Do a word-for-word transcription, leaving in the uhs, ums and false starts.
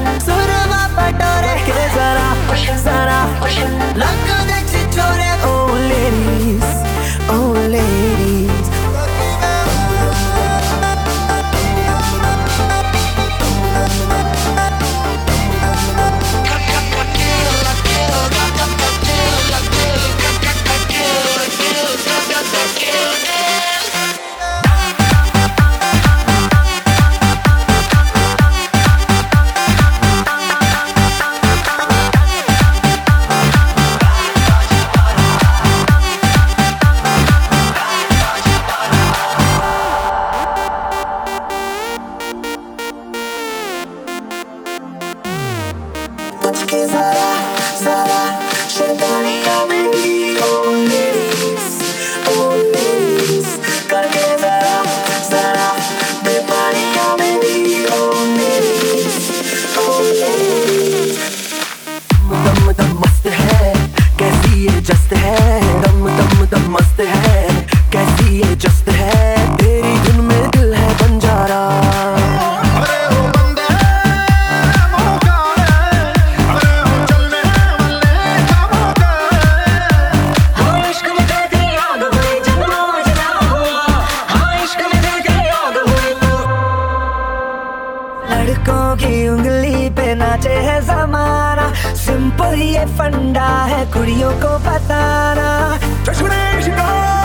सुरमा पटोरे के जरा जरा रंग दे छिछोरे। Oh ladies, oh ladies, के जरा जरा शैतानियां मेरी। Oh ladies, oh ladies, करके जरा जरा बेपानियां मेरी। Oh ladies, oh ladies, दम दम मस्त है कैसी ये जस्त है। दम दम दम मस्त है कैसी ये जस्त है। तेरी धुन में दिल है बंजारा। लड़कों की उंगली पे नाचे है जमाना। सिंपल ये फंडा है कुड़ियों को बताना।